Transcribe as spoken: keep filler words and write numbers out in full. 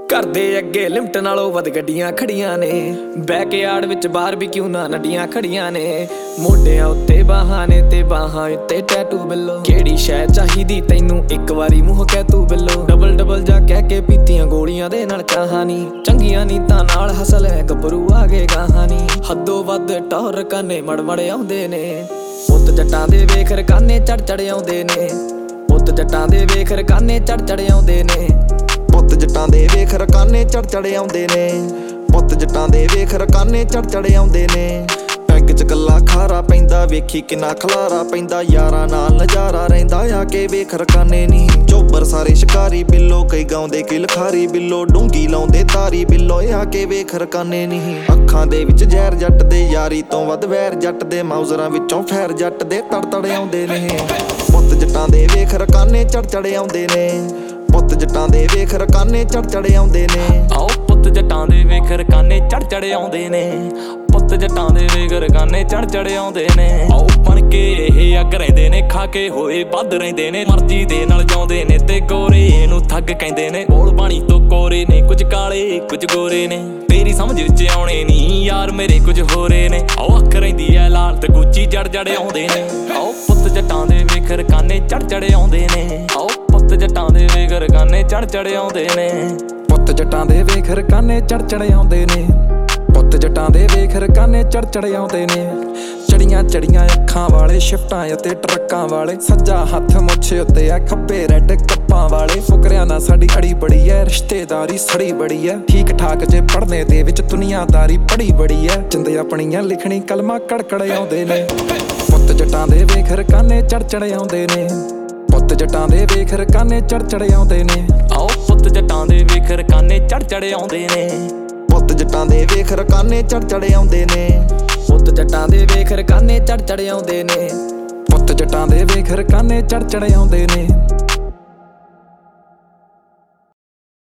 घर दे अगे लिमट नालों वध गड्डियां खड़ियां ने, बैकयार्ड विच बारबेक्यू ना नड्डियां खड़ियां ने। मोढियां उत्ते बाहां ने ते बाहां उत्ते टैटू बिल्लो। केड़ी शै चाहीदी तैनू इक वारी मूंह कह तू बिल्लो। डबल डबल जा कह के पीतियां गोलियां दे नाल कहानी, चंगियां नीतां नाल हसल है गभरू आ गए कहानी। हद्दों वध टौर काने मड़मड़ आउंदे ने, पुत्त जट्टां दे वेख रकाने चढ़ चढ़ आउंदे ने। पुत्त जट्टां दे वेख रकाने चढ़ चढ़ आउंदे ने। पुत्त जट्टां दे वेख रकाने चढ़ चढ़ आउंदे ने। पुत्त जट्टां दे वेख रकाने चढ़ चढ़ आउंदे ने। पैग च गल्ला खारा पैंदा वेखी किन्ना खलारा पैंदा, यारां नाल नजारा रहिंदा आके वेख रकाने नी। चोबर सारे शिकारी बिल्लो, कई गाउंदे कि लखारी बिल्लो। डूंगी लाउंदे तारी बिल्लो, आके वेख रकाने नी। अखां दे विच जहर जट दे, यारी तों वध वैर जट दे। माउजरां विचों फैर जट दे तड़ तड़ आउंदे ने। पुत्त जट्टां दे वेख रकाने चढ़ चढ़ आउंदे ने। पुत्त जट्टां दे वेख रकाने चढ़ चढ़ आउंदे ने। आओ पुत्त जट्टां दे वेख रकाने चढ़ चढ़ आउंदे ने। पुत्त जट्टां दे वेख रकाने चढ़ चढ़ आउंदे ने। आओ बन के ਇਹ ਅੱਗ ਰਹਿੰਦੇ ਨੇ, ਖਾ ਕੇ ਹੋਏ ਵੱਧ ਰਹਿੰਦੇ ਨੇ। ਮਰਜ਼ੀ ਦੇ ਨਾਲ ਜਾਉਂਦੇ ਨੇ ਤੇ ਗੋਰੇ ਨੂੰ ਠੱਗ ਕਹਿੰਦੇ ਨੇ। ਬੋਲ ਬਾਣੀ ਤੋਂ ਕੋਰੇ ਨੇ, ਕੁਝ ਕਾਲੇ ਕੁਝ ਗੋਰੇ ਨੇ। ਤੇਰੀ ਸਮਝ ਵਿੱਚ ਆਉਣੇ ਨਹੀਂ ਯਾਰ ਮੇਰੇ ਕੁਝ ਹੋਰੇ ਨੇ। ਆਓ ਅੱਖ ਰਹਿੰਦੀ ਐ ਲਾਲ ਤੇ ਗੁੱਚੀ ਜੜ ਜੜ ਆਉਂਦੇ ਨੇ। ਆਓ ਪੁੱਤ ਜੱਟਾਂ ਦੇ ਵੇਖ ਰਕਾਨੇ ਚੜ ਚੜ ਆਉਂਦੇ ਨੇ। ਆਓ ਪੁੱਤ ਜੱਟਾਂ ਦੇ ਵੇਖ ਰਕਾਨੇ ਚੜ ਚੜ ਆਉਂਦੇ ਨੇ। ਪੁੱਤ ਜੱਟਾਂ ਦੇ ਵੇਖ ਰਕਾਨੇ ਚੜ ਚੜ ਆਉਂਦੇ ਨੇ। ਪੁੱਤ ਜੱਟਾਂ ਦੇ ਵੇਖ ਰਕਾਨੇ ਚੜ ਚੜ ਆਉਂਦੇ ਨੇ। ਚੜੀਆਂ ਚੜੀਆਂ ਅੱਖਾਂ ਵਾਲੇ, ਸ਼ਿਫਟਾਂ ਅਤੇ ਟਰੱਕਾਂ ਵਾਲੇ। ਸੱਜਾ ਹੱਥ ਮੁੱਛੇ ਉੱਤੇ ਆ, ਖੱਬੇ ਰੈੱਡ ਕੱਪਾਂ ਵਾਲੇ। ਫੁਕਰਿਆਂ ਨਾਲ ਸਾਡੀ ਅੜੀ ਬੜੀ ਐ, ਰਿਸ਼ਤੇਦਾਰੀ ਸੜੀ ਬੜੀ ਐ। ਠੀਕ ਠਾਕ ਜੇ ਪੜ੍ਹਨੇ ਦੇ ਵਿੱਚ ਦੁਨੀਆਦਾਰੀ ਪੜੀ ਬੜੀ ਐ। ਜਿੰਦੇ ਆਪਣੀਆਂ ਲਿਖਣੀ ਕਲਮਾਂ ਕੜਕੜ ਆਉਂਦੇ ਨੇ। ਪੁੱਤ ਜੱਟਾਂ ਦੇ ਵੇਖ ਰਕਾਨੇ ਚੜ ਚੜ ਆਉਂਦੇ ਨੇ। ਪੁੱਤ ਜੱਟਾਂ ਦੇ ਵੇਖ ਰਕਾਨੇ ਚੜ ਚੜ ਆਉਂਦੇ ਨੇ। ਆਓ ਪੁੱਤ ਜੱਟਾਂ ਦੇ ਵੇਖ ਰਕਾਨੇ ਚੜ ਚੜ ਆਉਂਦੇ ਨੇ। ਪੁੱਤ ਜੱਟਾਂ ਦੇ ਵੇਖ ਰਕਾਨੇ ਚੜ ਚੜ ਆਉਂਦੇ ਨੇ। ਪੁੱਤ ਜੱਟਾਂ ਦੇ ਵੇਖ ਰਕਾਨੇ ਚੜ ਚੜ ਆਉਂਦੇ ਨੇ। ਪੁੱਤ ਜੱਟਾਂ ਦੇ ਵੇਖ ਰਕਾਨੇ ਚੜ ਚੜ ਆਉਂਦੇ ਨੇ।